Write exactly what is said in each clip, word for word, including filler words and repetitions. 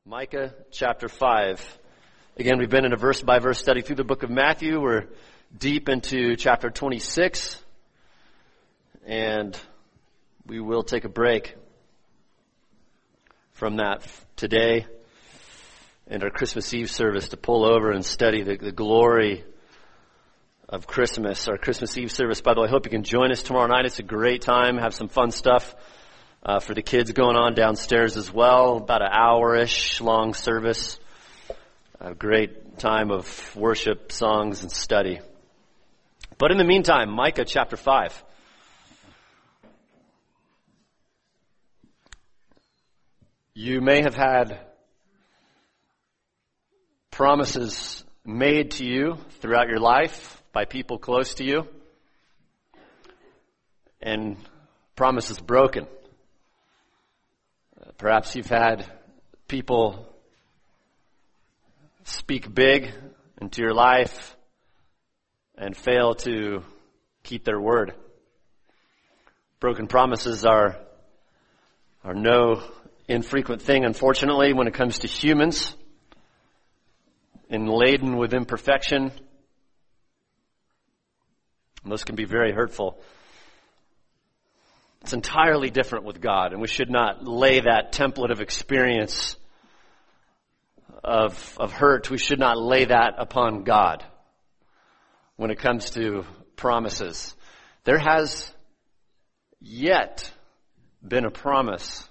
Micah chapter five. Again, we've been in a verse-by-verse study through the book of Matthew. We're deep into chapter twenty-six, and we will take a break from that today and our Christmas Eve service to pull over and study the, the glory of Christmas. Our Christmas Eve service, by the way, I hope you can join us tomorrow night. It's a great time. Have some fun stuff uh, for the kids going on downstairs as well. About an hour-ish long service. A great time of worship, songs, and study. But in the meantime, Micah chapter five. You may have had promises made to you throughout your life by people close to you, and promises broken. Uh, perhaps you've had people speak big into your life and fail to keep their word. Broken promises are are no infrequent thing, unfortunately, when it comes to humans, and laden with imperfection. And those can be very hurtful. It's entirely different with God, and we should not lay that template of experience of of hurt. We should not lay that upon God when it comes to promises. There has yet been a promise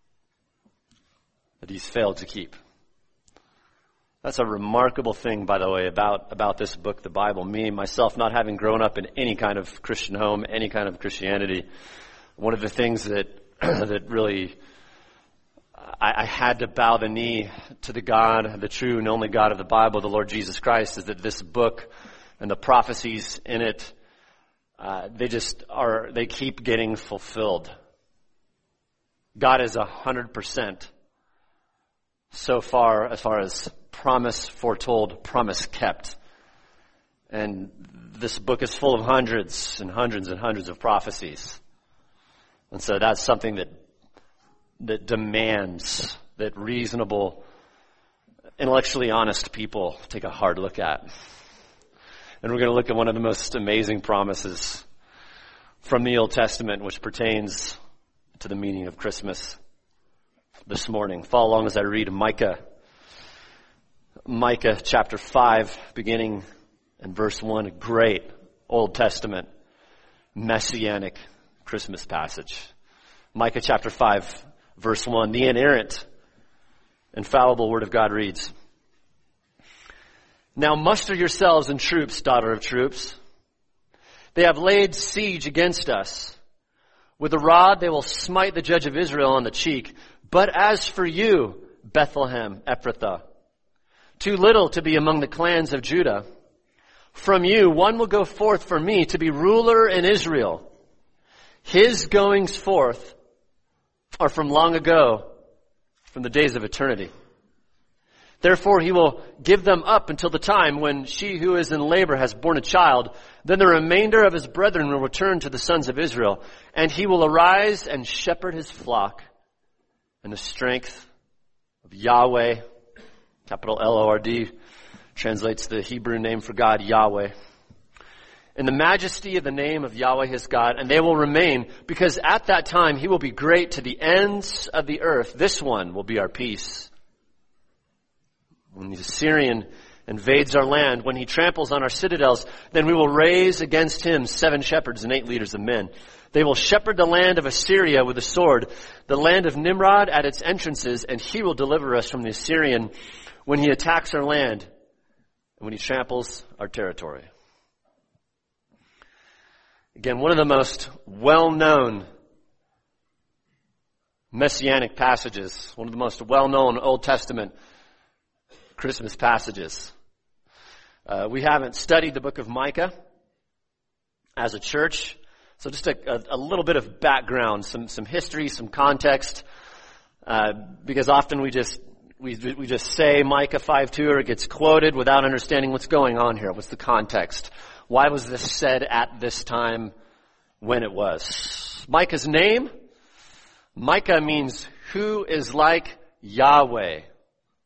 that he's failed to keep. That's a remarkable thing, by the way, about, about this book, the Bible. Me, myself, not having grown up in any kind of Christian home, any kind of Christianity, one of the things that that really I, I had to bow the knee to the God, the true and only God of the Bible, the Lord Jesus Christ, is that this book and the prophecies in it, uh, they just are, they keep getting fulfilled. God is a hundred percent so far as far as promise foretold, promise kept. And this book is full of hundreds and hundreds and hundreds of prophecies. And so that's something that that demands that reasonable, intellectually honest people take a hard look at. And we're going to look at one of the most amazing promises from the Old Testament, which pertains to the meaning of Christmas this morning. Follow along as I read Micah. Micah chapter five, beginning in verse one, a great Old Testament messianic Christmas passage. Micah chapter five, verse one, the inerrant, infallible word of God reads, "Now muster yourselves in troops, daughter of troops. They have laid siege against us. With a rod they will smite the judge of Israel on the cheek. But as for you, Bethlehem Ephrathah, too little to be among the clans of Judah, from you one will go forth for me to be ruler in Israel. His goings forth are from long ago, from the days of eternity. Therefore he will give them up until the time when she who is in labor has borne a child. Then the remainder of his brethren will return to the sons of Israel, and he will arise and shepherd his flock in the strength of Yahweh." Capital L O R D translates the Hebrew name for God, Yahweh. "In the majesty of the name of Yahweh his God, and they will remain, because at that time he will be great to the ends of the earth. This one will be our peace. When the Assyrian invades our land, when he tramples on our citadels, then we will raise against him seven shepherds and eight leaders of men. They will shepherd the land of Assyria with a sword, the land of Nimrod at its entrances, and he will deliver us from the Assyrian when he attacks our land and when he tramples our territory." Again, one of the most well-known messianic passages, one of the most well-known Old Testament Christmas passages. Uh, we haven't studied the book of Micah as a church, so just a, a, a little bit of background, some some history, some context, uh, because often we just we we just say Micah five two, or it gets quoted without understanding what's going on here. What's the context? Why was this said at this time when it was? Micah's name, Micah means who is like Yahweh.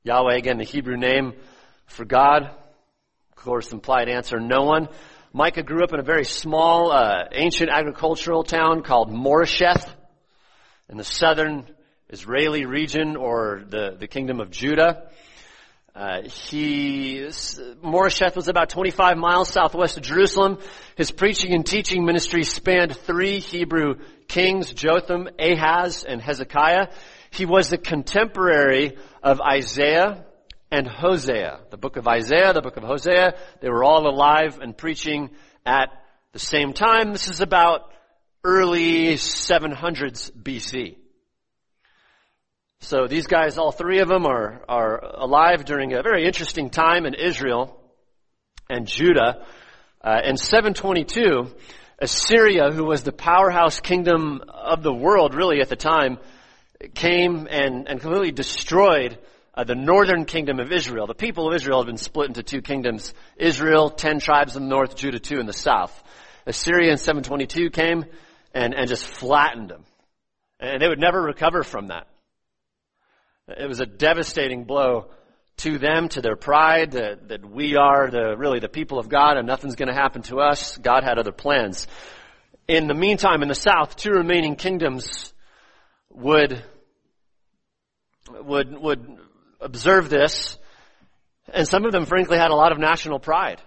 Yahweh, again, the Hebrew name for God. Of course, implied answer, no one. Micah grew up in a very small, uh, ancient agricultural town called Moresheth in the southern Israeli region, or the, the kingdom of Judah. Uh, he, Moresheth was about twenty-five miles southwest of Jerusalem. His preaching and teaching ministry spanned three Hebrew kings, Jotham, Ahaz, and Hezekiah. He was the contemporary of Isaiah and Hosea. The book of Isaiah, the book of Hosea, they were all alive and preaching at the same time. This is about early seven hundreds B C. So these guys, all three of them, are, are alive during a very interesting time in Israel and Judah. Uh, in seven twenty-two, Assyria, who was the powerhouse kingdom of the world really at the time, came and, and completely destroyed uh, the northern kingdom of Israel. The people of Israel had been split into two kingdoms. Israel, ten tribes in the north, Judah, two in the south. Assyria in seven twenty-two came and, and just flattened them. And they would never recover from that. It was a devastating blow to them, to their pride, that, that we are the really the people of God and nothing's going to happen to us. God had other plans. In the meantime, in the south, two remaining kingdoms would would would observe this, and some of them, frankly, had a lot of national pride.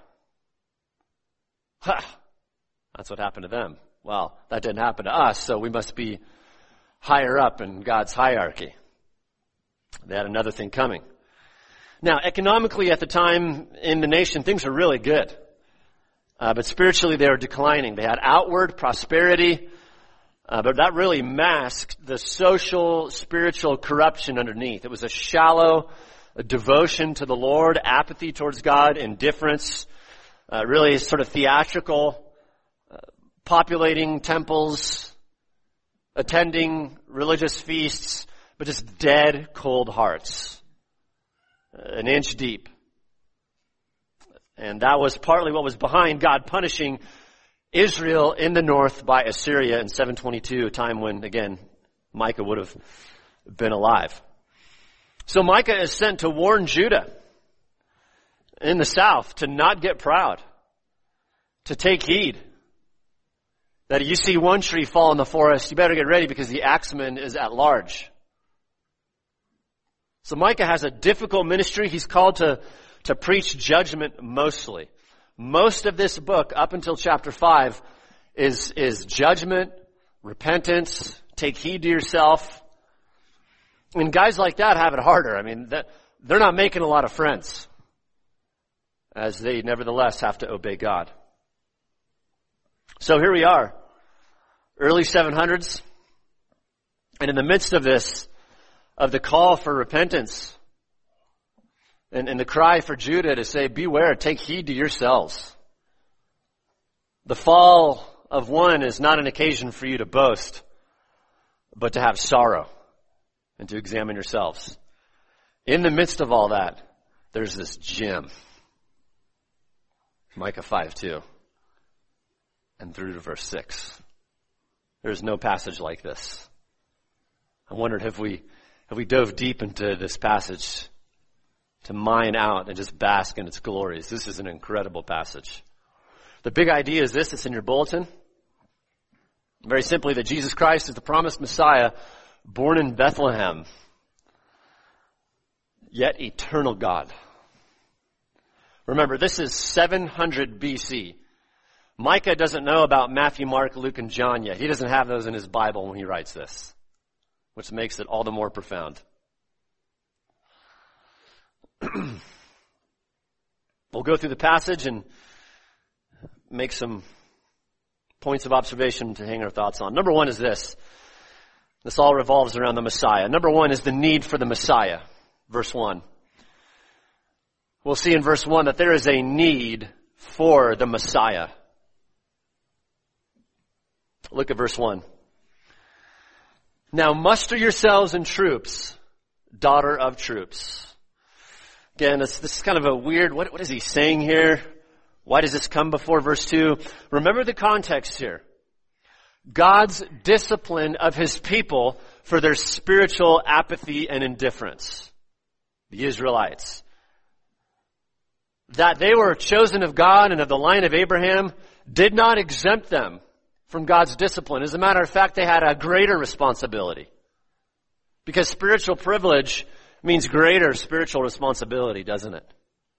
Ha! That's what happened to them. Well, that didn't happen to us, so we must be higher up in God's hierarchy. They had another thing coming. Now, economically at the time in the nation, things were really good. Uh, but spiritually they were declining. They had outward prosperity, uh, but that really masked the social, spiritual corruption underneath. It was a shallow a devotion to the Lord, apathy towards God, indifference, uh, really sort of theatrical, uh, populating temples, attending religious feasts, but just dead, cold hearts, an inch deep. And that was partly what was behind God punishing Israel in the north by Assyria in seven twenty-two, a time when, again, Micah would have been alive. So Micah is sent to warn Judah in the south to not get proud, to take heed. That you see one tree fall in the forest, you better get ready because the axeman is at large. So Micah has a difficult ministry. He's called to, to preach judgment mostly. Most of this book, up until chapter five, is, is judgment, repentance, take heed to yourself. And guys like that have it harder. I mean, that, they're not making a lot of friends, as they nevertheless have to obey God. So here we are, early seven hundreds, and in the midst of this, of the call for repentance, and, and the cry for Judah to say, beware, take heed to yourselves. The fall of one is not an occasion for you to boast, but to have sorrow and to examine yourselves. In the midst of all that, there's this gem, Micah five two, and through to verse six. There's no passage like this. I wondered, have we have we dove deep into this passage to mine out and just bask in its glories? This is an incredible passage. The big idea is this, it's in your bulletin. Very simply, that Jesus Christ is the promised Messiah, born in Bethlehem, yet eternal God. Remember, this is seven hundred B C. Micah doesn't know about Matthew, Mark, Luke, and John yet. He doesn't have those in his Bible when he writes this, which makes it all the more profound. We'll go through the passage and make some points of observation to hang our thoughts on. Number one is this. This all revolves around the Messiah. Number one is the need for the Messiah. Verse one. We'll see in verse one that there is a need for the Messiah. Look at verse one. Now muster yourselves in troops, daughter of troops. Again, this, this is kind of a weird, what, what is he saying here? Why does this come before verse two? Remember the context here. God's discipline of his people for their spiritual apathy and indifference. the Israelites. That they were chosen of God and of the line of Abraham did not exempt them from God's discipline. As a matter of fact, they had a greater responsibility. Because spiritual privilege means greater spiritual responsibility, doesn't it?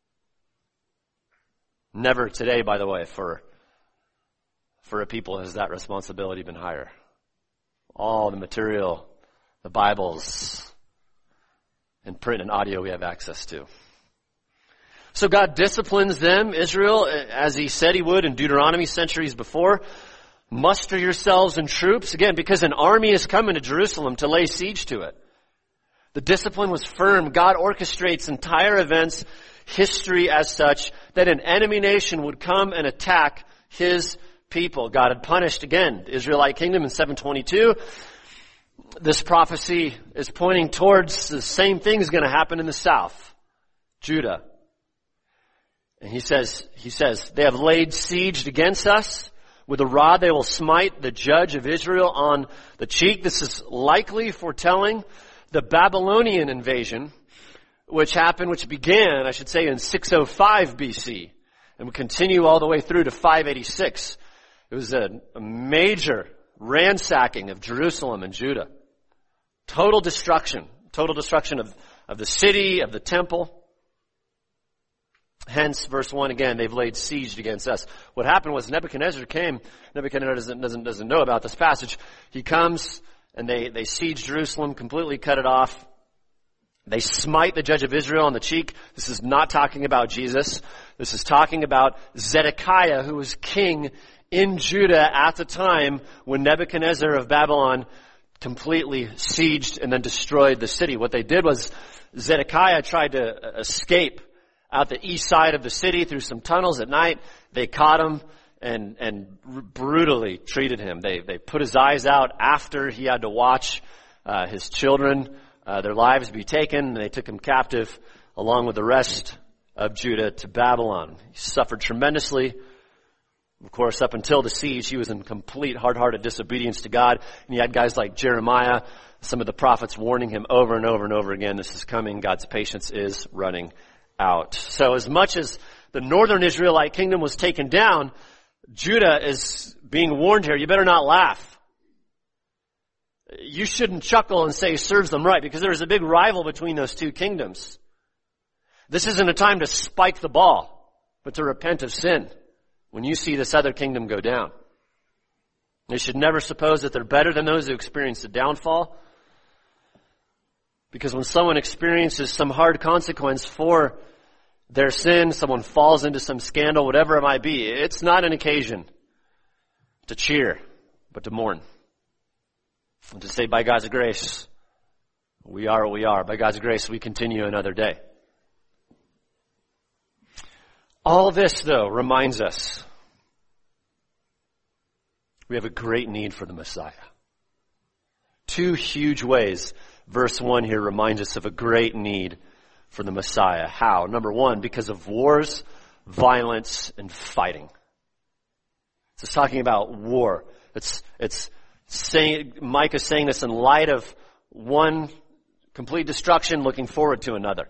Never today, by the way, for, for a people has that responsibility been higher. All the material, the Bibles, and print and audio we have access to. So God disciplines them, Israel, as he said he would in Deuteronomy centuries before. Muster yourselves in troops, again, because an army is coming to Jerusalem to lay siege to it. The discipline was firm. God orchestrates entire events, history as such, that an enemy nation would come and attack his people. God had punished, again, the Israelite kingdom in seven twenty-two. This prophecy is pointing towards the same thing is going to happen in the south, Judah. And he says, he says, they have laid siege against us. With a rod they will smite the judge of Israel on the cheek. This is likely foretelling the Babylonian invasion, which happened, which began, I should say, in six oh five B C and would continue all the way through to five eighty-six. It was a, a major ransacking of Jerusalem and Judah. Total destruction. Total destruction of, of the city, of the temple. Hence, verse one again, they've laid siege against us. What happened was Nebuchadnezzar came. Nebuchadnezzar doesn't, doesn't, doesn't know about this passage. He comes and they, they siege Jerusalem, completely cut it off. They smite the judge of Israel on the cheek. This is not talking about Jesus. This is talking about Zedekiah, who was king in Judah at the time when Nebuchadnezzar of Babylon completely sieged and then destroyed the city. What they did was Zedekiah tried to escape out the east side of the city through some tunnels at night. They caught him and and brutally treated him. They they put his eyes out after he had to watch uh, his children, uh, their lives be taken. And they took him captive along with the rest of Judah to Babylon. He suffered tremendously. Of course, up until the siege, he was in complete hard-hearted disobedience to God. And you had guys like Jeremiah, some of the prophets warning him over and over and over again, this is coming. God's patience is running out. So as much as the northern Israelite kingdom was taken down, Judah is being warned here, you better not laugh. You shouldn't chuckle and say serves them right, because there is a big rival between those two kingdoms. This isn't a time to spike the ball, but to repent of sin when you see this other kingdom go down. You should never suppose that they're better than those who experience the downfall, because when someone experiences some hard consequence for their sin, someone falls into some scandal, whatever it might be, it's not an occasion to cheer, but to mourn. And to say, by God's grace, we are what we are. By God's grace, we continue another day. All this, though, reminds us we have a great need for the Messiah. Two huge ways. Verse one here reminds us of a great need for the Messiah. How? Number one, because of wars, violence, and fighting. It's talking about war. It's, it's saying, Micah is saying this in light of one complete destruction, looking forward to another.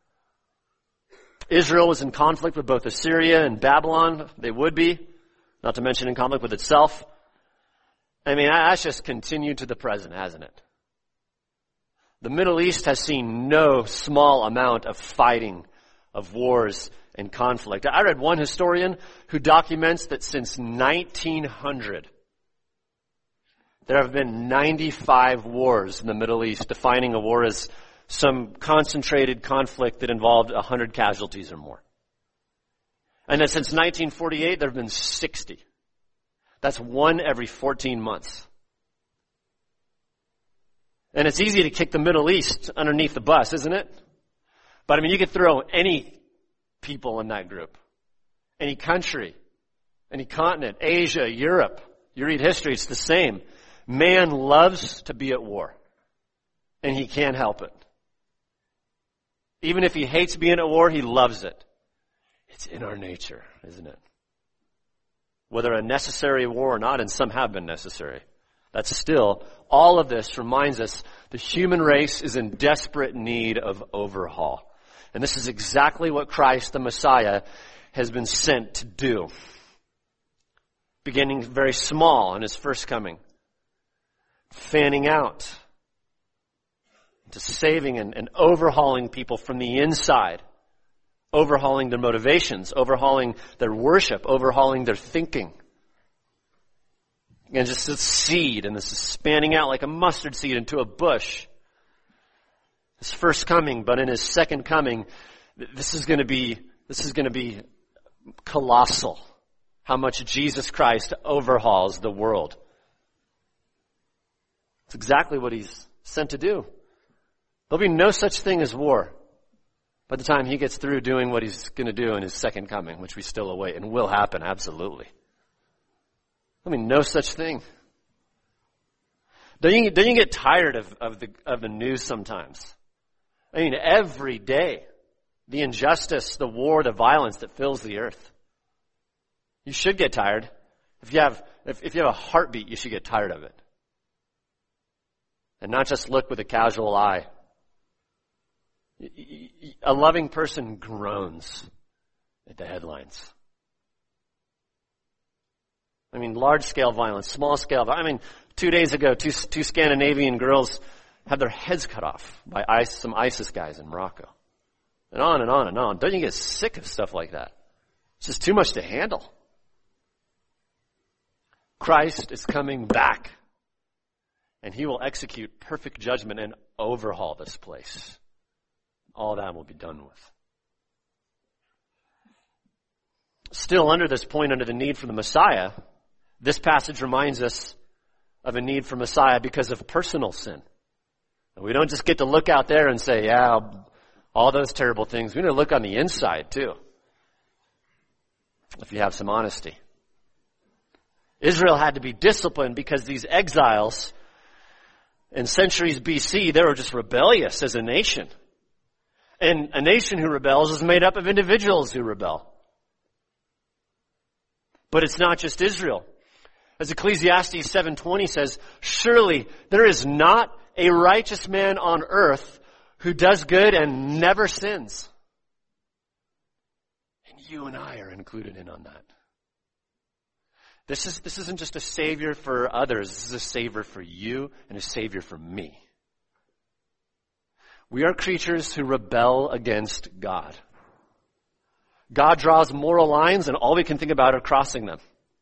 Israel was in conflict with both Assyria and Babylon. They would be, not to mention in conflict with itself. I mean, that's just continued to the present, hasn't it? The Middle East has seen no small amount of fighting, of wars and conflict. I read one historian who documents that since nineteen hundred, there have been ninety-five wars in the Middle East, defining a war as some concentrated conflict that involved one hundred casualties or more. And that since nineteen forty-eight, there have been sixty. That's one every fourteen months. And it's easy to kick the Middle East underneath the bus, isn't it? But I mean, you could throw any people in that group. Any country, any continent, Asia, Europe. You read history, it's the same. Man loves to be at war. And he can't help it. Even if he hates being at war, he loves it. It's in our nature, isn't it? Whether a necessary war or not, and some have been necessary. That's still, all of this reminds us the human race is in desperate need of overhaul. And this is exactly what Christ, the Messiah, has been sent to do. Beginning very small in his first coming. Fanning out. To saving and, and overhauling people from the inside. Overhauling their motivations. Overhauling their worship. Overhauling their thinking. And just a seed, and this is spanning out like a mustard seed into a bush. His first coming, but in his second coming, this is going to be, this is going to be colossal. How much Jesus Christ overhauls the world. It's exactly what he's sent to do. There'll be no such thing as war by the time he gets through doing what he's going to do in his second coming, which we still await, and will happen, absolutely. I mean, no such thing. Don't you, don't you get tired of, of the of the news sometimes? I mean, every day, the injustice, the war, the violence that fills the earth. You should get tired. If you have if, if you have a heartbeat, you should get tired of it. And not just look with a casual eye. A loving person groans at the headlines. I mean, large-scale violence, small-scale violence. I mean, two days ago, two, two Scandinavian girls had their heads cut off by ICE, some ISIS guys in Morocco. And on and on and on. Don't you get sick of stuff like that? It's just too much to handle. Christ is coming back. And he will execute perfect judgment and overhaul this place. All that will be done with. Still under this point, under the need for the Messiah, this passage reminds us of a need for Messiah because of personal sin. And we don't just get to look out there and say, yeah, all those terrible things. We need to look on the inside too. If you have some honesty. Israel had to be disciplined because these exiles in centuries B C, they were just rebellious as a nation. And a nation who rebels is made up of individuals who rebel. But it's not just Israel. As Ecclesiastes seven twenty says, surely there is not a righteous man on earth who does good and never sins. And you and I are included in on that. This is, this isn't just a savior for others. This is a savior for you and a savior for me. We are creatures who rebel against God. God draws moral lines and all we can think about are crossing them.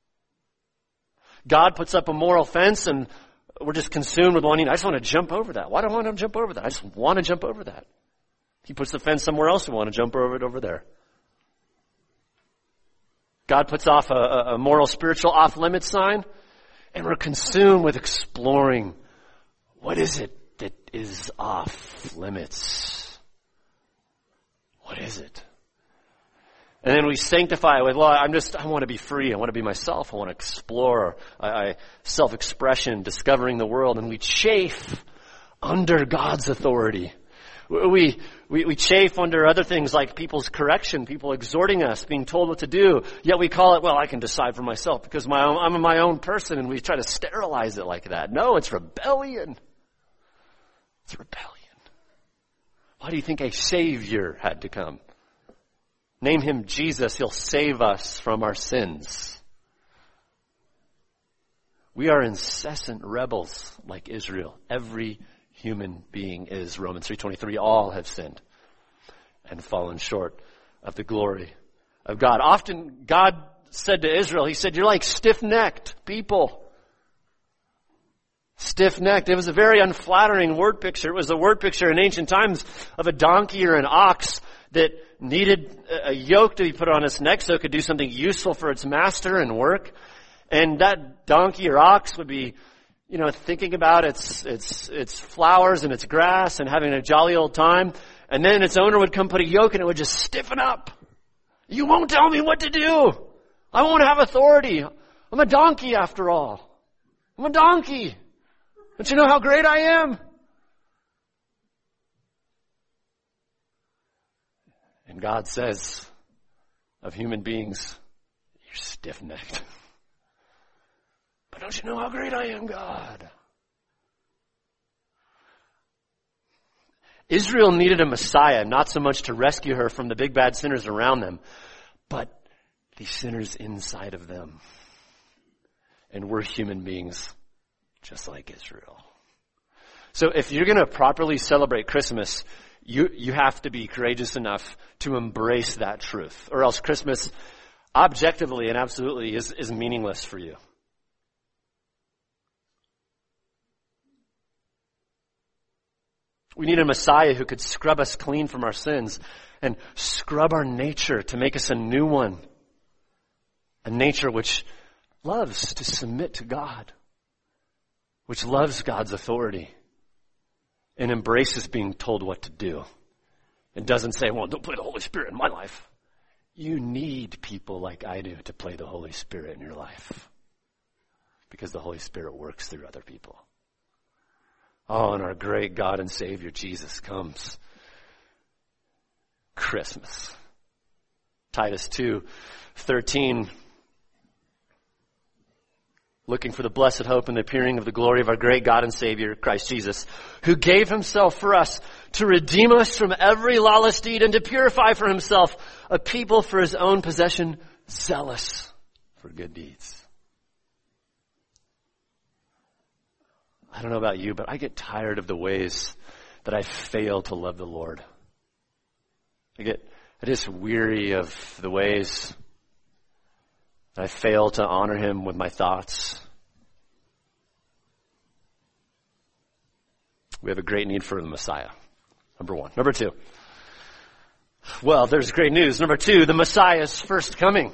God puts up a moral fence and we're just consumed with wanting, I just want to jump over that. Why do I want to jump over that? I just want to jump over that. He puts the fence somewhere else and we want to jump over it over there. God puts off a, a moral, spiritual off-limits sign and we're consumed with exploring what is it that is off limits? What is it? And then we sanctify it with, well, I'm just, I want to be free. I want to be myself. I want to explore. I, I self-expression, discovering the world. And we chafe under God's authority. We, we, we chafe under other things like people's correction, people exhorting us, being told what to do. Yet we call it, well, I can decide for myself because my own, I'm my own person. And we try to sterilize it like that. No, it's rebellion. It's rebellion. Why do you think a Savior had to come? Name him Jesus. He'll save us from our sins. We are incessant rebels like Israel. Every human being is. Romans three twenty-three. All have sinned and fallen short of the glory of God. Often God said to Israel, he said, you're like stiff-necked people. Stiff-necked. It was a very unflattering word picture. It was a word picture in ancient times of a donkey or an ox that needed a yoke to be put on its neck so it could do something useful for its master and work. And that donkey or ox would be, you know, thinking about its, its, its flowers and its grass and having a jolly old time. And then its owner would come put a yoke and it would just stiffen up. You won't tell me what to do. I won't have authority. I'm a donkey after all. I'm a donkey. Don't you know how great I am? And God says of human beings, you're stiff-necked. But don't you know how great I am, God? Israel needed a Messiah, not so much to rescue her from the big bad sinners around them, but the sinners inside of them. And we're human beings just like Israel. So if you're going to properly celebrate Christmas, you, you have to be courageous enough to embrace that truth. Or else Christmas, objectively and absolutely, is, is meaningless for you. We need a Messiah who could scrub us clean from our sins and scrub our nature to make us a new one. A nature which loves to submit to God, which loves God's authority and embraces being told what to do. And doesn't say, well, don't play the Holy Spirit in my life. You need people like I do to play the Holy Spirit in your life, because the Holy Spirit works through other people. Oh, and our great God and Savior Jesus comes. Christmas. Titus two thirteen. Looking for the blessed hope and the appearing of the glory of our great God and Savior, Christ Jesus, who gave himself for us to redeem us from every lawless deed and to purify for himself a people for his own possession, zealous for good deeds. I don't know about you, but I get tired of the ways that I fail to love the Lord. I get, I just weary of the ways I fail to honor him with my thoughts. We have a great need for the Messiah. Number one. Number two. Well, there's great news. Number two, the Messiah's first coming.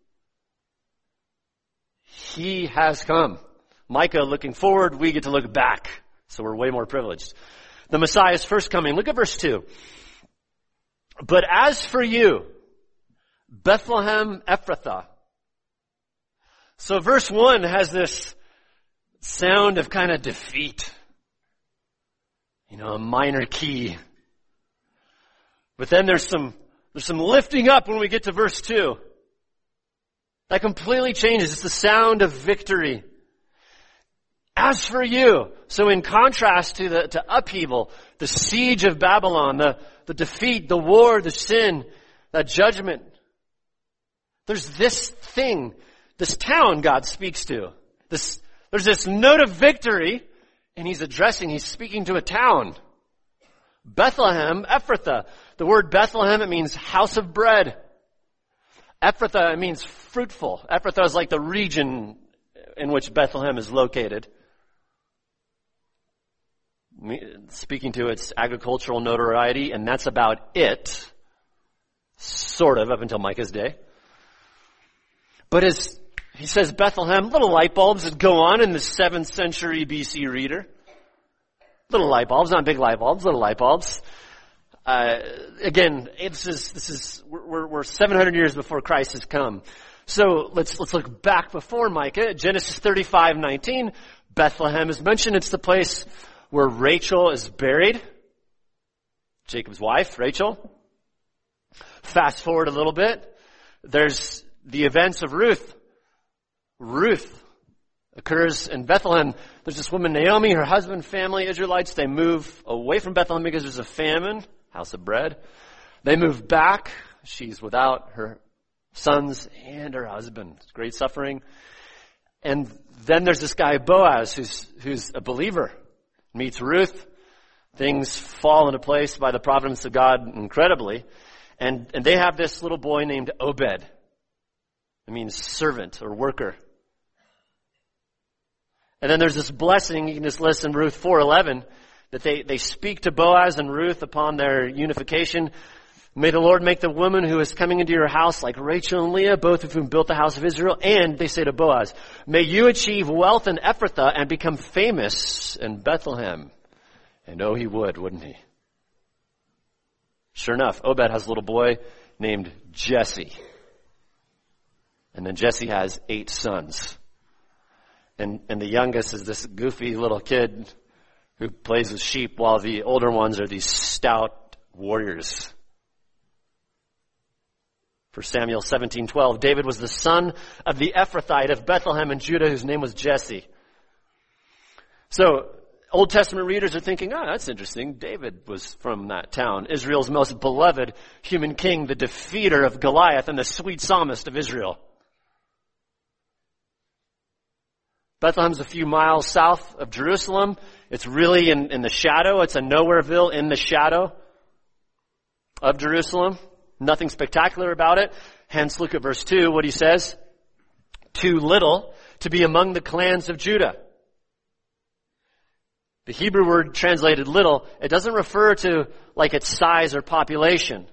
He has come. Micah looking forward, we get to look back. So we're way more privileged. The Messiah's first coming. Look at verse two. But as for you, Bethlehem Ephrathah. So verse one has this sound of kind of defeat. You know, a minor key. But then there's some, there's some lifting up when we get to verse two. That completely changes. It's the sound of victory. As for you, so in contrast to the, to upheaval, the siege of Babylon, the, the defeat, the war, the sin, that judgment, there's this thing, this town God speaks to. This, there's this note of victory, and he's addressing, he's speaking to a town. Bethlehem, Ephrathah. The word Bethlehem, it means house of bread. Ephrathah, it means fruitful. Ephrathah is like the region in which Bethlehem is located. Speaking to its agricultural notoriety, and that's about it. Sort of, up until Micah's day. But as he says Bethlehem, little light bulbs that go on in the seventh century B C reader. Little light bulbs, not big light bulbs, little light bulbs. Uh, again, this is, this is, we're, we're seven hundred years before Christ has come. So let's, let's look back before Micah. Genesis thirty-five nineteen, Bethlehem is mentioned. It's the place where Rachel is buried. Jacob's wife, Rachel. Fast forward a little bit. There's the events of Ruth. Ruth occurs in Bethlehem. There's this woman, Naomi, her husband, family, Israelites. They move away from Bethlehem because there's a famine, house of bread. They move back. She's without her sons and her husband. It's great suffering. And then there's this guy, Boaz, who's, who's a believer. Meets Ruth. Things fall into place by the providence of God incredibly. And, and they have this little boy named Obed. It means servant or worker. And then there's this blessing, you can just listen, Ruth four eleven, that they, they speak to Boaz and Ruth upon their unification. May the Lord make the woman who is coming into your house like Rachel and Leah, both of whom built the house of Israel. And they say to Boaz, may you achieve wealth in Ephrathah and become famous in Bethlehem. And oh, he would, wouldn't he? Sure enough, Obed has a little boy named Jesse. And then Jesse has eight sons. And, and the youngest is this goofy little kid who plays with sheep, while the older ones are these stout warriors. For Samuel seventeen twelve, David was the son of the Ephrathite of Bethlehem in Judah, whose name was Jesse. So Old Testament readers are thinking, oh, that's interesting. David was from that town. Israel's most beloved human king, the defeater of Goliath and the sweet psalmist of Israel. Bethlehem's a few miles south of Jerusalem. It's really in, in the shadow. It's a nowhereville in the shadow of Jerusalem. Nothing spectacular about it. Hence, look at verse two, what he says. Too little to be among the clans of Judah. The Hebrew word translated little, it doesn't refer to like its size or population.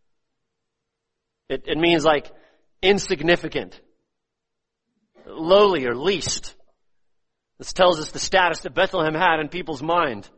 It, it means like insignificant, lowly or least. This tells us the status that Bethlehem had in people's mind.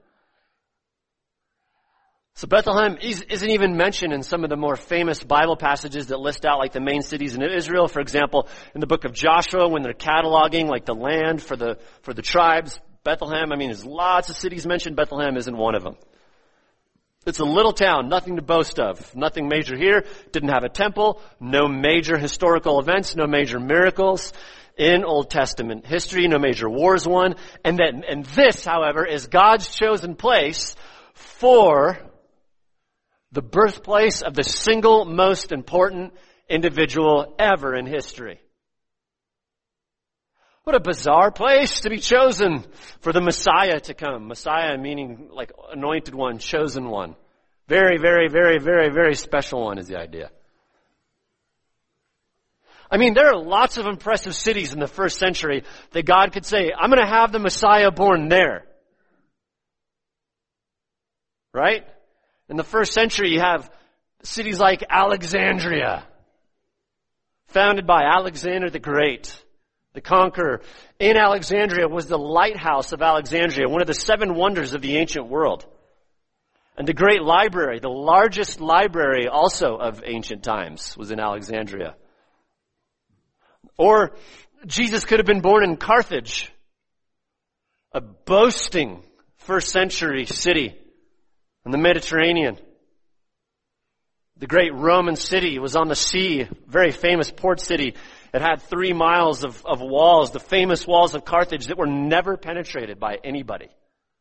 So Bethlehem isn't even mentioned in some of the more famous Bible passages that list out like the main cities in Israel. For example, in the book of Joshua, when they're cataloging like the land for the, for the tribes, Bethlehem, I mean, there's lots of cities mentioned. Bethlehem isn't one of them. It's a little town, nothing to boast of. Nothing major here. Didn't have a temple. No major historical events. No major miracles in Old Testament history. No major wars won. And then, and this, however, is God's chosen place for the birthplace of the single most important individual ever in history. What a bizarre place to be chosen for the Messiah to come. Messiah meaning like anointed one, chosen one. Very, very, very, very, very special one is the idea. I mean, there are lots of impressive cities in the first century that God could say, I'm going to have the Messiah born there. Right? In the first century, you have cities like Alexandria, founded by Alexander the Great. The conqueror. In Alexandria was the lighthouse of Alexandria, one of the seven wonders of the ancient world. And the great library, the largest library also of ancient times, was in Alexandria. Or Jesus could have been born in Carthage, a boasting first century city in the Mediterranean. The great Roman city was on the sea, very famous port city. It had three miles of, of walls, the famous walls of Carthage that were never penetrated by anybody.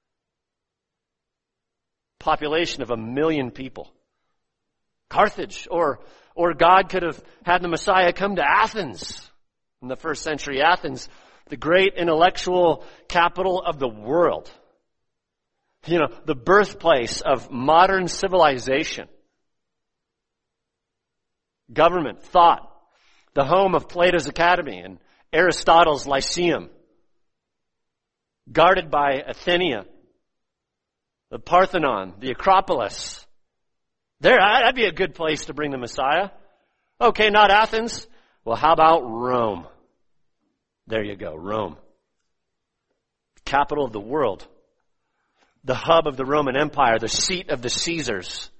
Population of a million people. Carthage, or, or God could have had the Messiah come to Athens in the first century. Athens, the great intellectual capital of the world. You know, the birthplace of modern civilization. Government, thought. The home of Plato's Academy and Aristotle's Lyceum. Guarded by Athenia. The Parthenon, the Acropolis. There, that'd be a good place to bring the Messiah. Okay, not Athens. Well, how about Rome? There you go, Rome. Capital of the world. The hub of the Roman Empire, the seat of the Caesars.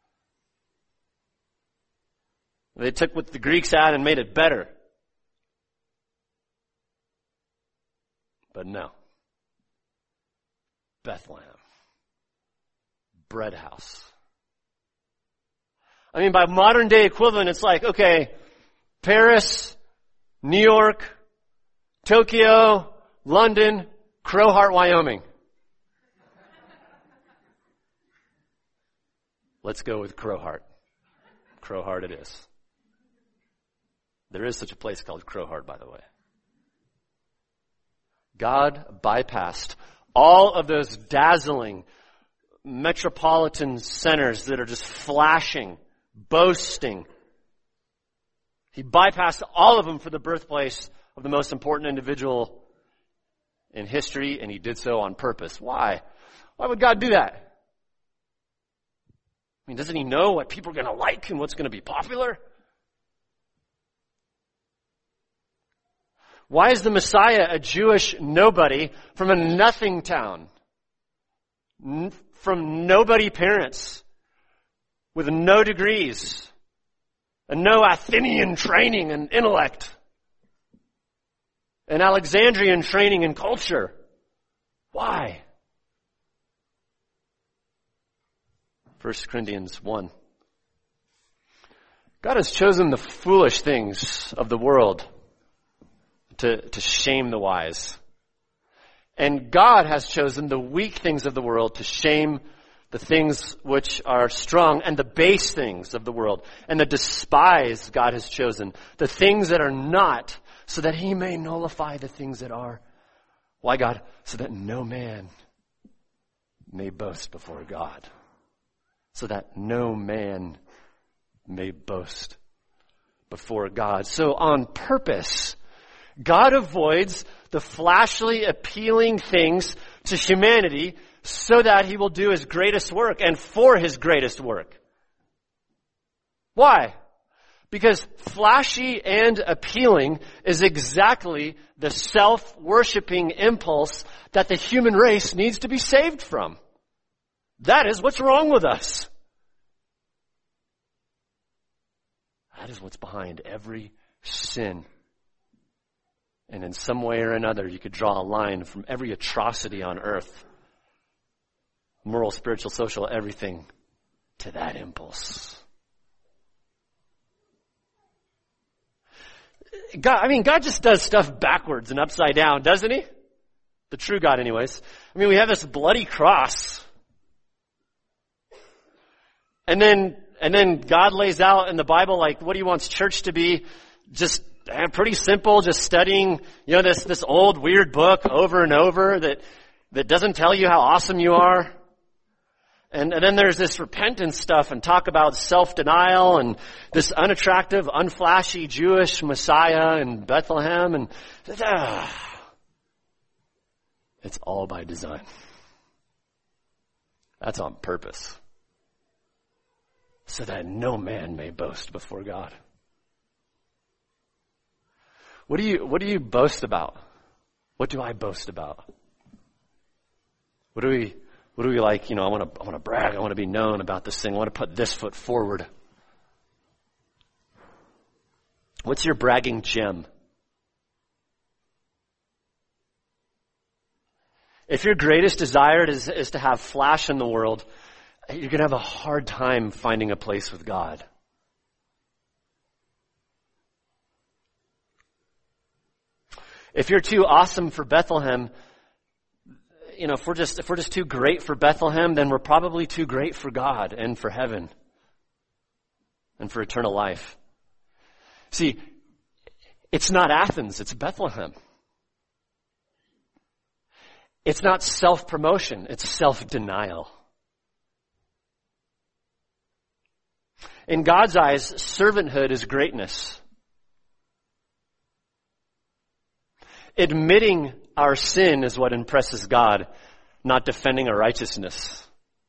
They took what the Greeks had and made it better. But no. Bethlehem. Bread house. I mean, by modern day equivalent, it's like, okay, Paris, New York, Tokyo, London, Crowheart, Wyoming. Let's go with Crowheart. Crowheart it is. There is such a place called Crowheart, by the way. God bypassed all of those dazzling metropolitan centers that are just flashing, boasting. He bypassed all of them for the birthplace of the most important individual in history, and he did so on purpose. Why? Why would God do that? I mean, doesn't he know what people are going to like and what's going to be popular? Why is the Messiah a Jewish nobody from a nothing town? N- from nobody parents with no degrees and no Athenian training and intellect and Alexandrian training and culture? Why? First Corinthians one. God has chosen the foolish things of the world to, to shame the wise. And God has chosen the weak things of the world to shame the things which are strong, and the base things of the world, and the despised God has chosen, the things that are not, so that he may nullify the things that are. Why, God? So that no man may boast before God. So that no man may boast before God. So on purpose, God avoids the flashily appealing things to humanity so that he will do his greatest work and for his greatest work. Why? Because flashy and appealing is exactly the self-worshiping impulse that the human race needs to be saved from. That is what's wrong with us. That is what's behind every sin. And in some way or another, you could draw a line from every atrocity on earth, moral, spiritual, social, everything, to that impulse. God, I mean, God just does stuff backwards and upside down, doesn't he? The true God, anyways. I mean, we have this bloody cross. And then, and then God lays out in the Bible, like, what he wants church to be. Just pretty simple, just studying, you know, this, this old weird book over and over that, that doesn't tell you how awesome you are. And, and then there's this repentance stuff and talk about self-denial and this unattractive, unflashy Jewish Messiah in Bethlehem. And ah, it's all by design. That's on purpose. So that no man may boast before God. What do you, what do you boast about? What do I boast about? What do we, what do we like? You know, I want to, I want to brag. I want to be known about this thing. I want to put this foot forward. What's your bragging gem? If your greatest desire is, is to have flash in the world, you're going to have a hard time finding a place with God. If you're too awesome for Bethlehem, you know, if we're just, if we're just too great for Bethlehem, then we're probably too great for God and for heaven and for eternal life. See, it's not Athens, it's Bethlehem. It's not self-promotion, it's self-denial. In God's eyes, servanthood is greatness. Admitting our sin is what impresses God, not defending our righteousness.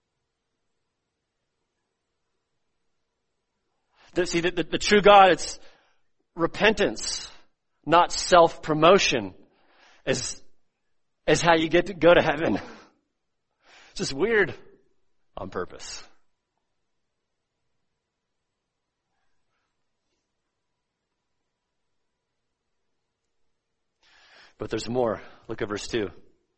The, see, the, the, the true God, it's repentance, not self-promotion, is, is how you get to go to heaven. It's just weird on purpose. But there's more. Look at verse two.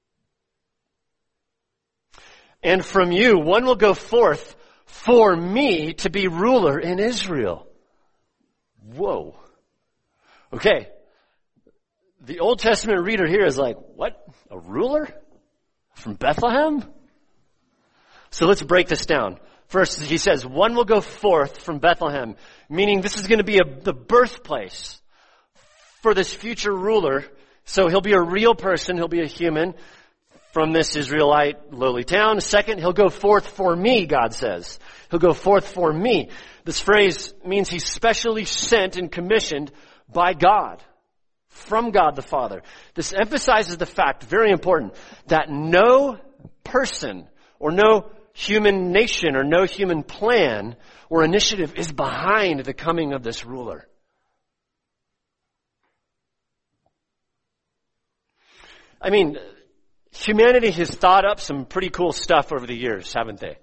And from you one will go forth for me to be ruler in Israel. Whoa. Okay. The Old Testament reader here is like, what? A ruler? From Bethlehem? So let's break this down. First, he says, one will go forth from Bethlehem, meaning this is going to be a, the birthplace for this future ruler. So he'll be a real person, he'll be a human from this Israelite lowly town. Second, he'll go forth for me, God says. He'll go forth for me. This phrase means he's specially sent and commissioned by God, from God the Father. This emphasizes the fact, very important, that no person or no human nation or no human plan or initiative is behind the coming of this ruler. I mean, humanity has thought up some pretty cool stuff over the years, haven't they?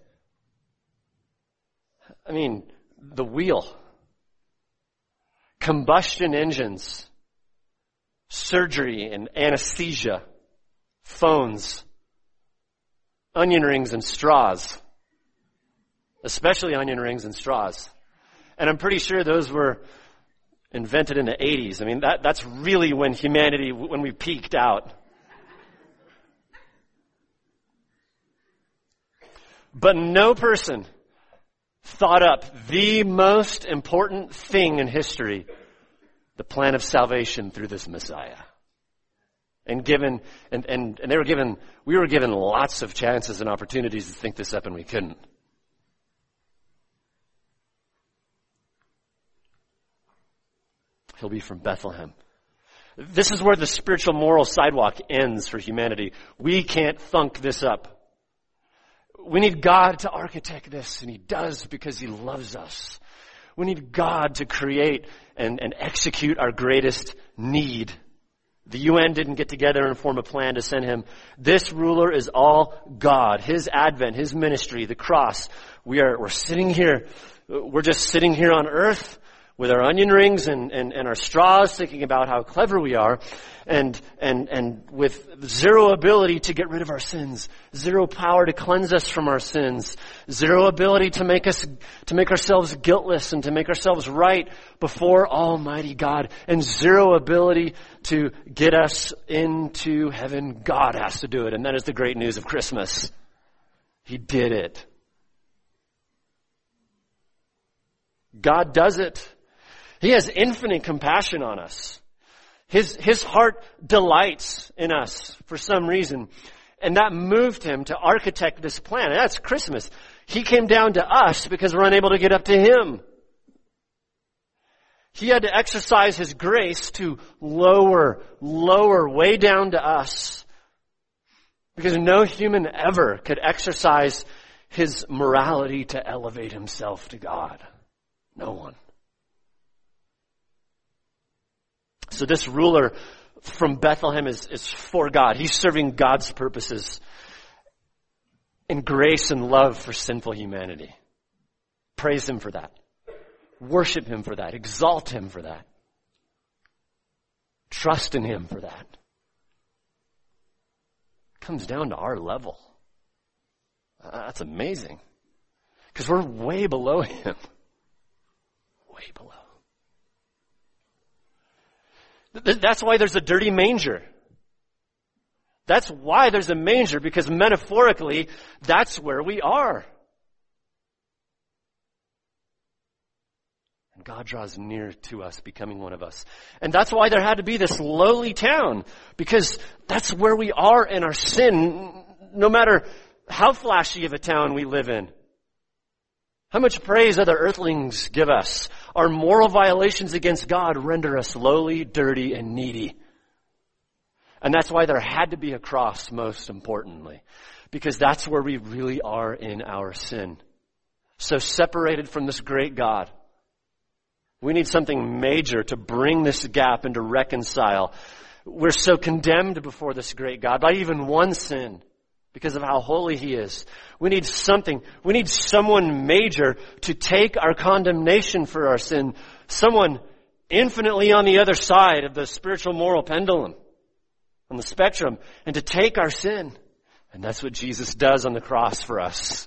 I mean, the wheel, combustion engines, surgery and anesthesia, phones, onion rings and straws, especially onion rings and straws. And I'm pretty sure those were invented in the eighties. I mean, that, that's really when humanity, when we peaked out. But no person thought up the most important thing in history, the plan of salvation through this Messiah. And given, and, and, and they were given, we were given lots of chances and opportunities to think this up and we couldn't. He'll be from Bethlehem. This is where the spiritual moral sidewalk ends for humanity. We can't thunk this up. We need God to architect this, and He does because He loves us. We need God to create and, and execute our greatest need. The U N didn't get together and form a plan to send Him. This ruler is all God. His advent, His ministry, the cross. We are, we're sitting here. We're just sitting here on earth with our onion rings and, and, and our straws, thinking about how clever we are, and, and, and with zero ability to get rid of our sins, zero power to cleanse us from our sins, zero ability to make us, to make ourselves guiltless and to make ourselves right before Almighty God, and zero ability to get us into heaven. God has to do it, and that is the great news of Christmas. He did it. God does it. He has infinite compassion on us. His, his heart delights in us for some reason. And that moved Him to architect this plan. And that's Christmas. He came down to us because we're unable to get up to Him. He had to exercise His grace to lower, lower, way down to us. Because no human ever could exercise his morality to elevate himself to God. No one. So this ruler from Bethlehem is, is for God. He's serving God's purposes in grace and love for sinful humanity. Praise Him for that. Worship Him for that. Exalt Him for that. Trust in Him for that. It comes down to our level. Uh, that's amazing. Because we're way below Him. Way below. That's why there's a dirty manger. That's why there's a manger, because metaphorically, that's where we are. And God draws near to us, becoming one of us. And that's why there had to be this lowly town, because that's where we are in our sin, no matter how flashy of a town we live in. How much praise other earthlings give us. Our moral violations against God render us lowly, dirty, and needy. And that's why there had to be a cross, most importantly. Because that's where we really are in our sin. So separated from this great God. We need something major to bring this gap and to reconcile. We're so condemned before this great God by even one sin. Because of how holy He is. We need something, we need someone major to take our condemnation for our sin. Someone infinitely on the other side of the spiritual moral pendulum, on the spectrum, and to take our sin. And that's what Jesus does on the cross for us.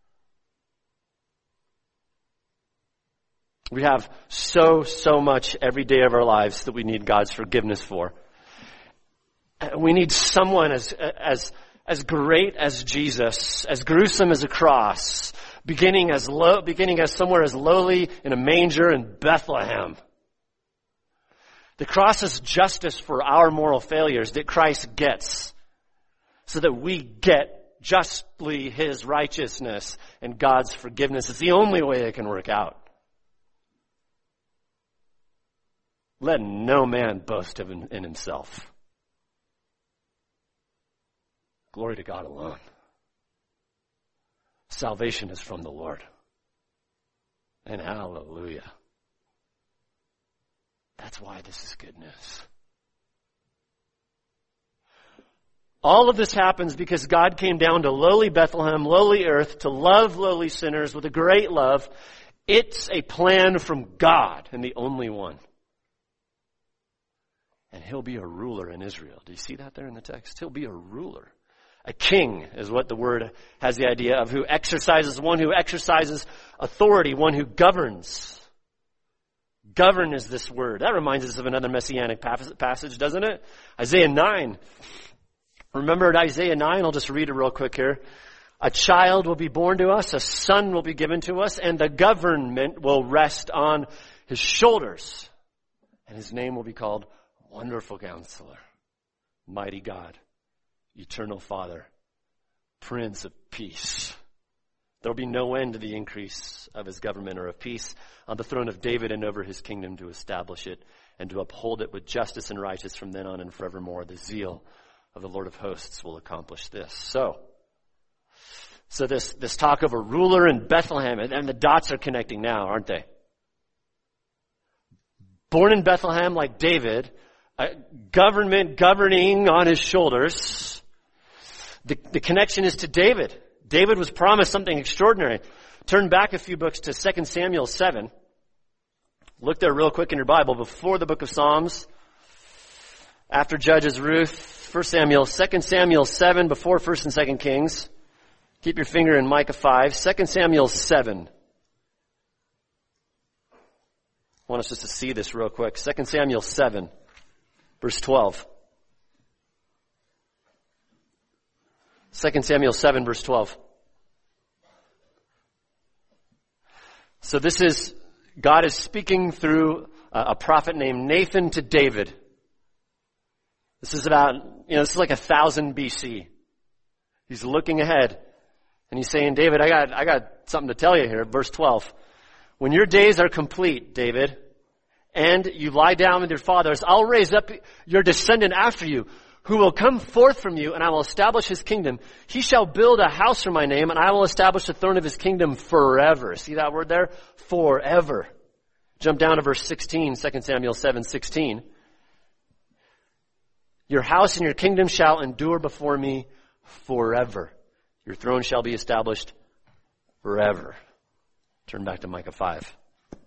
We have so, so much every day of our lives that we need God's forgiveness for. We need someone as, as, As great as Jesus, as gruesome as a cross, beginning as low, beginning as somewhere as lowly in a manger in Bethlehem. The cross is justice for our moral failures that Christ gets, so that we get justly His righteousness and God's forgiveness. It's the only way it can work out. Let no man boast of in, in himself. Glory to God alone. Salvation is from the Lord. And hallelujah. That's why this is good news. All of this happens because God came down to lowly Bethlehem, lowly earth, to love lowly sinners with a great love. It's a plan from God, and the only one. And He'll be a ruler in Israel. Do you see that there in the text? He'll be a ruler. A king is what the word has the idea of, who exercises, one who exercises authority, one who governs. Govern is this word. That reminds us of another messianic passage, doesn't it? Isaiah nine. Remember at Isaiah nine, I'll just read it real quick here. A child will be born to us, a son will be given to us, and the government will rest on his shoulders. And his name will be called Wonderful Counselor, Mighty God, Eternal Father, Prince of Peace. There will be no end to the increase of his government or of peace on the throne of David and over his kingdom, to establish it and to uphold it with justice and righteousness from then on and forevermore. The zeal of the Lord of hosts will accomplish this. So, so this, this talk of a ruler in Bethlehem, and, and the dots are connecting now, aren't they? Born in Bethlehem like David, a government governing on his shoulders. The, the connection is to David. David was promised something extraordinary. Turn back a few books to Second Samuel seven. Look there real quick in your Bible before the book of Psalms. After Judges, Ruth, First Samuel, Second Samuel seven, before First and Second Kings. Keep your finger in Micah five. Second Samuel seven. I want us just to see this real quick. Second Samuel seven, verse twelve. Second Samuel seven, verse twelve. So this is, God is speaking through a, a prophet named Nathan to David. This is about, you know, this is like a thousand B C. He's looking ahead and he's saying, David, I got, I got something to tell you here. Verse twelve. When your days are complete, David, and you lie down with your fathers, I'll raise up your descendant after you, who will come forth from you, and I will establish his kingdom. He shall build a house for my name, and I will establish the throne of his kingdom forever. See that word there? Forever. Jump down to verse sixteen, Second Samuel seven sixteen. Your house and your kingdom shall endure before me forever. Your throne shall be established forever. Turn back to Micah five.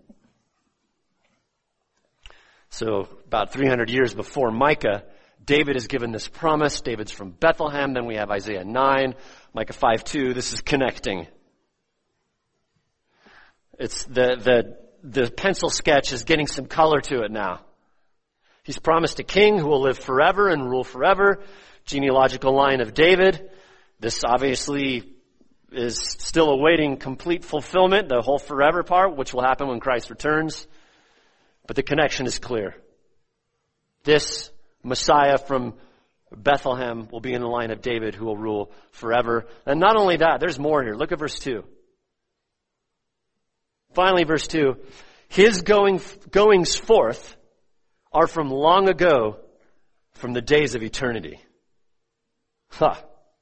So about three hundred years before Micah, David is given this promise. David's from Bethlehem. Then we have Isaiah nine, Micah five two. This is connecting. It's the, the, the pencil sketch is getting some color to it now. He's promised a king who will live forever and rule forever. Genealogical line of David. This obviously is still awaiting complete fulfillment, the whole forever part, which will happen when Christ returns. But the connection is clear. This Messiah from Bethlehem will be in the line of David, who will rule forever. And not only that, there's more here. Look at verse two. Finally, verse two. His going, goings forth are from long ago, from the days of eternity. Huh.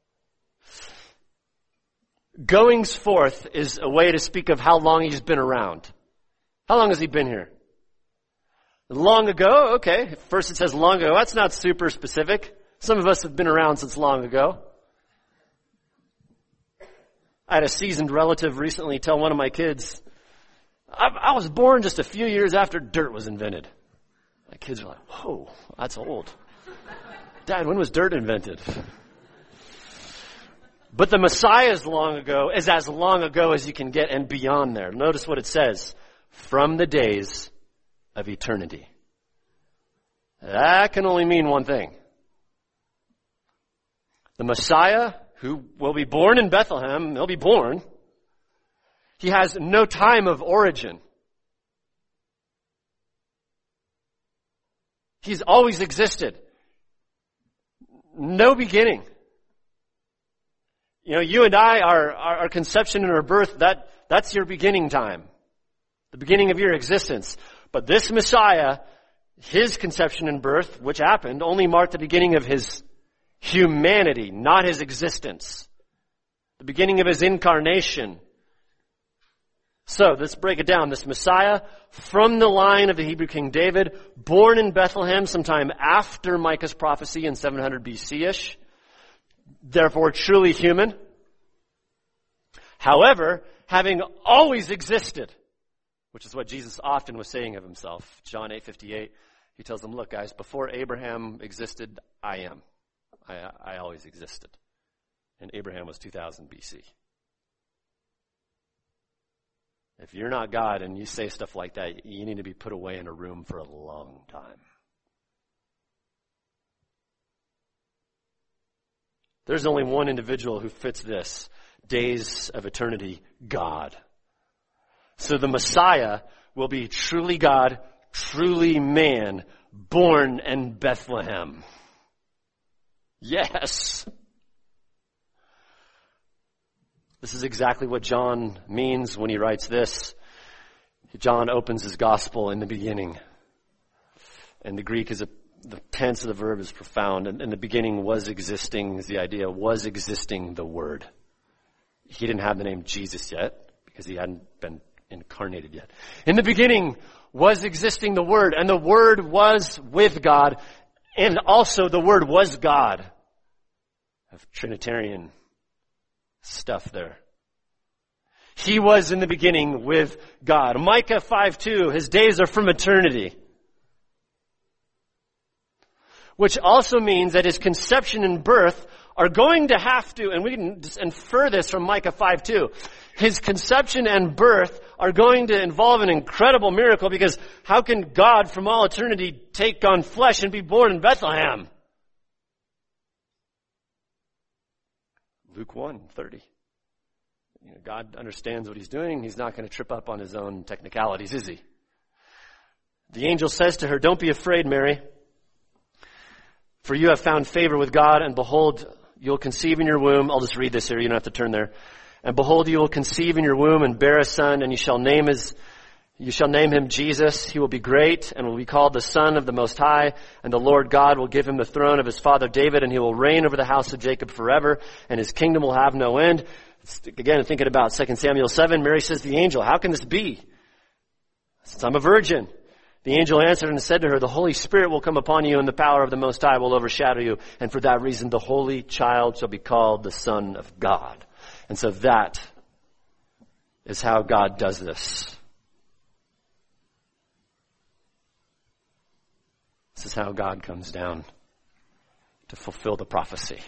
Goings forth is a way to speak of how long he's been around. How long has he been here? Long ago, okay. First it says long ago. That's not super specific. Some of us have been around since long ago. I had a seasoned relative recently tell one of my kids, I, I was born just a few years after dirt was invented. My kids are like, whoa, that's old. Dad, when was dirt invented? But the Messiah's long ago is as long ago as you can get and beyond there. Notice what it says. From the days of eternity. That can only mean one thing. The Messiah, who will be born in Bethlehem, he'll be born. He has no time of origin. He's always existed. No beginning. You know, you and I, our, our, our conception and our birth, that, that's your beginning time. The beginning of your existence. But this Messiah, his conception and birth, which happened, only marked the beginning of his humanity, not his existence. The beginning of his incarnation. So, let's break it down. This Messiah, from the line of the Hebrew King David, born in Bethlehem sometime after Micah's prophecy in seven hundred B C-ish. Therefore, truly human. However, having always existed, which is what Jesus often was saying of himself. John eight fifty-eight, he tells them, look guys, before Abraham existed, I am. I, I always existed. And Abraham was two thousand B C. If you're not God and you say stuff like that, you need to be put away in a room for a long time. There's only one individual who fits this. days of eternity, God. So the Messiah will be truly God, truly man, born in Bethlehem. Yes. This is exactly what John means when he writes this. John opens his gospel in the beginning. And the Greek is a, the tense of the verb is profound. And in the beginning was existing is the idea, was existing the Word. He didn't have the name Jesus yet because he hadn't been incarnated yet. In the beginning was existing the Word, and the Word was with God, and also the Word was God. Of Trinitarian stuff there. He was in the beginning with God. Micah five two, his days are from eternity. Which also means that his conception and birth are going to have to, and we can just infer this from Micah five two, his conception and birth are going to involve an incredible miracle, because how can God from all eternity take on flesh and be born in Bethlehem? Luke one thirty. You know, God understands what he's doing. He's not going to trip up on his own technicalities, is he? The angel says to her, "Don't be afraid, Mary, for you have found favor with God, and behold, you'll conceive in your womb." I'll just read this here. You don't have to turn there. "And behold, you will conceive in your womb and bear a son, and you shall name his, you shall name him Jesus. He will be great and will be called the Son of the Most High. And the Lord God will give him the throne of his father David, and he will reign over the house of Jacob forever, and his kingdom will have no end." Again, thinking about Second Samuel seven, Mary says to the angel, "How can this be, since I'm a virgin?" The angel answered and said to her, "The Holy Spirit will come upon you, and the power of the Most High will overshadow you. And for that reason, the Holy Child shall be called the Son of God." And so that is how God does this. This is how God comes down to fulfill the prophecy.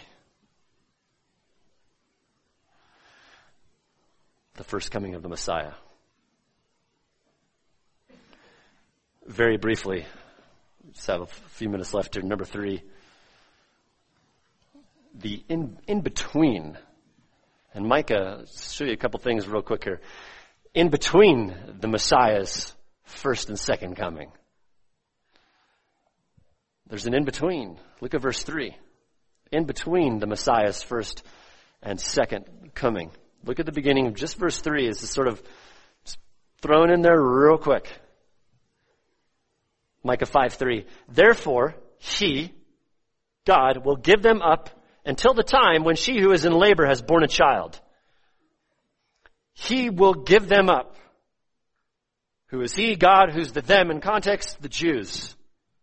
The first coming of the Messiah. Very briefly, just have a few minutes left here. Number three, the in, in between. And Micah, I'll show you a couple things real quick here. In between the Messiah's first and second coming. There's an in between. Look at verse three. In between the Messiah's first and second coming. Look at the beginning of just verse three. It's just sort of thrown in there real quick. Micah five three. "Therefore, he, God, will give them up until the time when she who is in labor has borne a child." He will give them up. Who is he? God. Who's the them? In context, the Jews.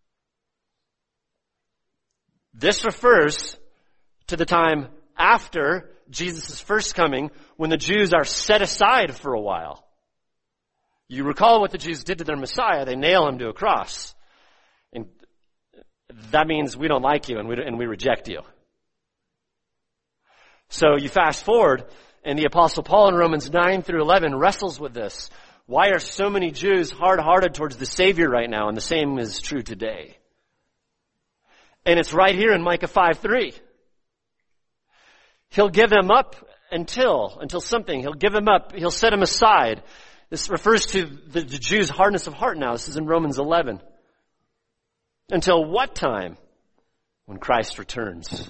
This refers to the time after Jesus' first coming, when the Jews are set aside for a while. You recall what the Jews did to their Messiah. They nail him to a cross. And that means we don't like you and we, and we reject you. So you fast forward, and the Apostle Paul in Romans nine through eleven wrestles with this. Why are so many Jews hard-hearted towards the Savior right now? And the same is true today. And it's right here in Micah five three. He'll give them up until, until something. He'll give them up. He'll set them aside. This refers to the, the Jews' hardness of heart now. This is in Romans eleven. Until what time? When Christ returns.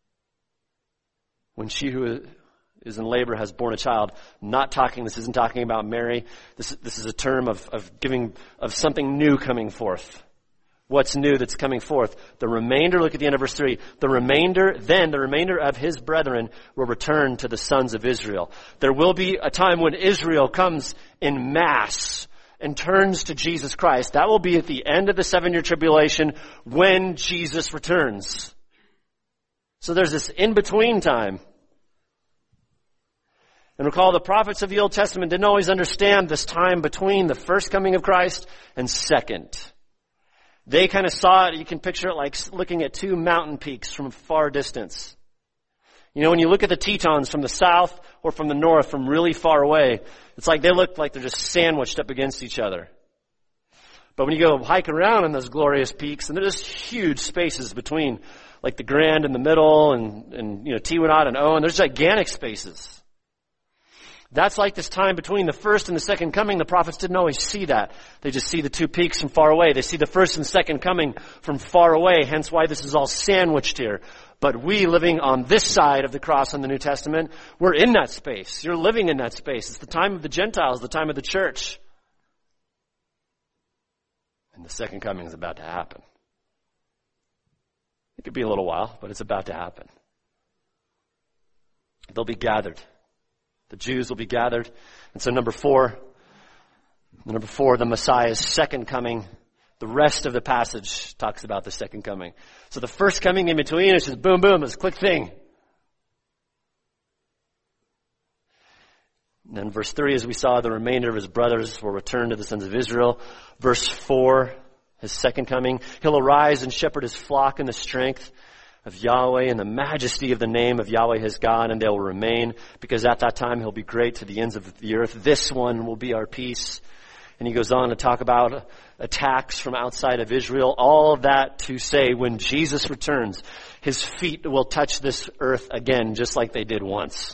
When she who is in labor has borne a child. Not talking, this isn't talking about Mary. This, this is a term of, of giving, of something new coming forth. What's new that's coming forth? The remainder, look at the end of verse three. The remainder, then the remainder of his brethren will return to the sons of Israel. There will be a time when Israel comes in mass and turns to Jesus Christ. That will be at the end of the seven-year tribulation when Jesus returns. So there's this in-between time. And recall, the prophets of the Old Testament didn't always understand this time between the first coming of Christ and second. They kind of saw it, you can picture it like looking at two mountain peaks from a far distance. You know, when you look at the Tetons from the south or from the north from really far away, it's like they look like they're just sandwiched up against each other. But when you go hike around on those glorious peaks, and there's huge spaces between, like the Grand in the middle and, and you know, Tiwanaut and Owen, there's gigantic spaces. That's like this time between the first and the second coming. The prophets didn't always see that. They just see the two peaks from far away. They see the first and second coming from far away, hence why this is all sandwiched here. But we living on this side of the cross in the New Testament, we're in that space. You're living in that space. It's the time of the Gentiles, the time of the church. And the second coming is about to happen. It could be a little while, but it's about to happen. They'll be gathered. The Jews will be gathered. And so number four, number four, the Messiah's second coming. The rest of the passage talks about the second coming. So the first coming in between is just boom, boom, it's a quick thing. And then verse three, as we saw, the remainder of his brothers will return to the sons of Israel. Verse four, his second coming. He'll arise and shepherd his flock in the strength of Yahweh and the majesty of the name of Yahweh his God, and they will remain, because at that time he'll be great to the ends of the earth. This one will be our peace. And he goes on to talk about attacks from outside of Israel. All of that to say when Jesus returns, his feet will touch this earth again, just like they did once.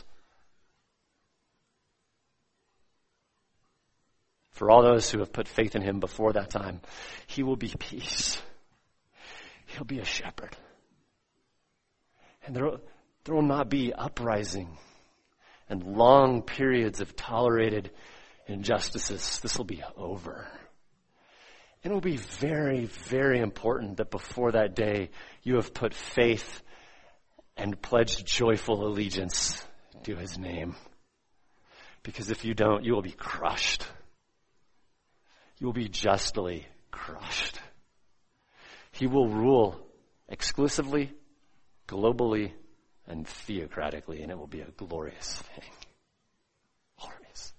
For all those who have put faith in him before that time, he will be peace. He'll be a shepherd. And there, there will not be uprising and long periods of tolerated injustices. This will be over. And it will be very, very important that before that day, you have put faith and pledged joyful allegiance to his name. Because if you don't, you will be crushed. You will be justly crushed. He will rule exclusively, globally, and theocratically, and it will be a glorious thing. Glorious.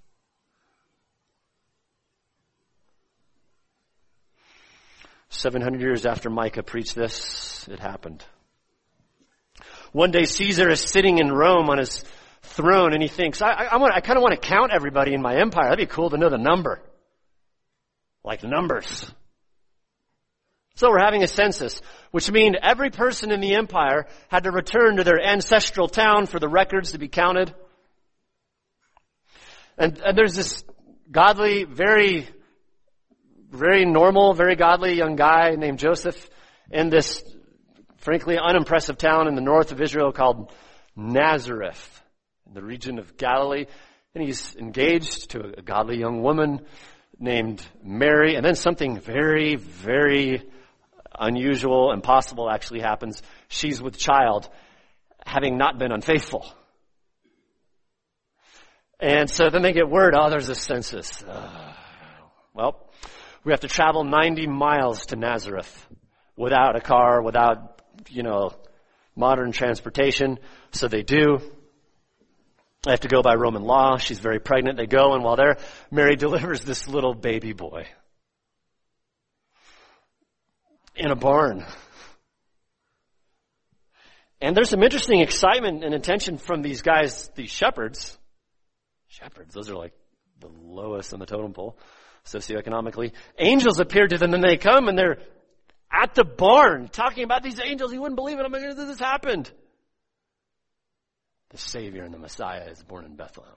Seven hundred years after Micah preached this, it happened. One day Caesar is sitting in Rome on his throne, and he thinks, I, I, I, want, I kind of want to count everybody in my empire. That'd be cool to know the number. Like numbers. So we're having a census, which means every person in the empire had to return to their ancestral town for the records to be counted. And, and there's this godly, very, very normal, very godly young guy named Joseph in this, frankly, unimpressive town in the north of Israel called Nazareth, in the region of Galilee. And he's engaged to a godly young woman named Mary. And then something very, very unusual, impossible actually happens. She's with child, having not been unfaithful. And so then they get word, oh, there's a census. Uh, well, we have to travel ninety miles to Nazareth without a car, without, you know, modern transportation. So they do. They have to go by Roman law. She's very pregnant. They go, and while there, Mary delivers this little baby boy in a barn. And there's some interesting excitement and attention from these guys, these shepherds. Shepherds, those are like the lowest on the totem pole, socioeconomically. Angels appear to them, and they come, and they're at the barn talking about these angels. You wouldn't believe it. I'm like, this happened. The Savior and the Messiah is born in Bethlehem.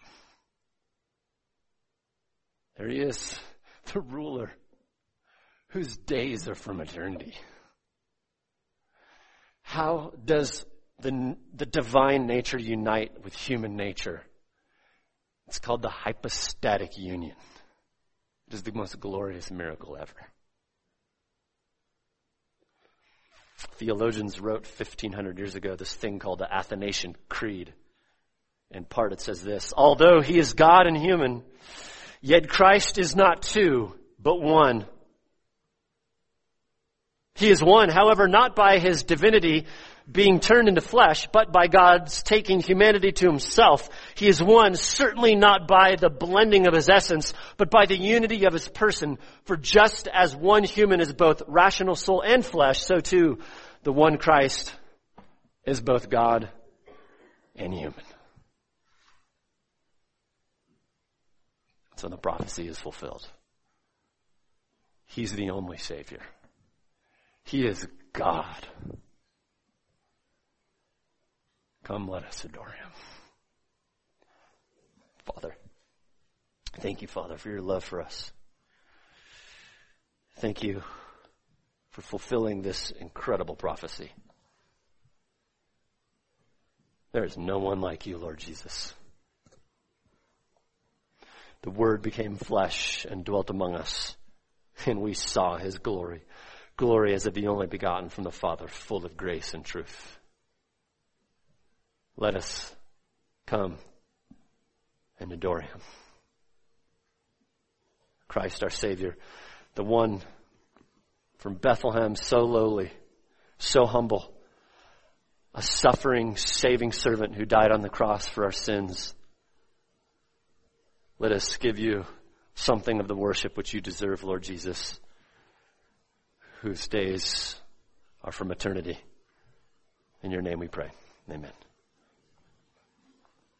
There he is, the ruler, whose days are from eternity. How does the, the divine nature unite with human nature? It's called the hypostatic union. It is the most glorious miracle ever. Theologians wrote fifteen hundred years ago this thing called the Athanasian Creed. In part it says this: although he is God and human, yet Christ is not two, but one. He is one, however, not by his divinity being turned into flesh, but by God's taking humanity to himself. He is one, certainly not by the blending of his essence, but by the unity of his person. For just as one human is both rational soul and flesh, so too the one Christ is both God and human. So the prophecy is fulfilled. He's the only Savior. He is God. Come, let us adore him. Father, Thank you, Father, for your love for us. Thank you for fulfilling this incredible prophecy. There is no one like you, Lord Jesus. The Word became flesh and dwelt among us, and we saw his glory. Glory as of the only begotten from the Father, full of grace and truth. Let us come and adore him. Christ our Savior, the one from Bethlehem, so lowly, so humble, a suffering, saving servant who died on the cross for our sins. Let us give you something of the worship which you deserve, Lord Jesus, whose days are from eternity. In your name we pray. Amen.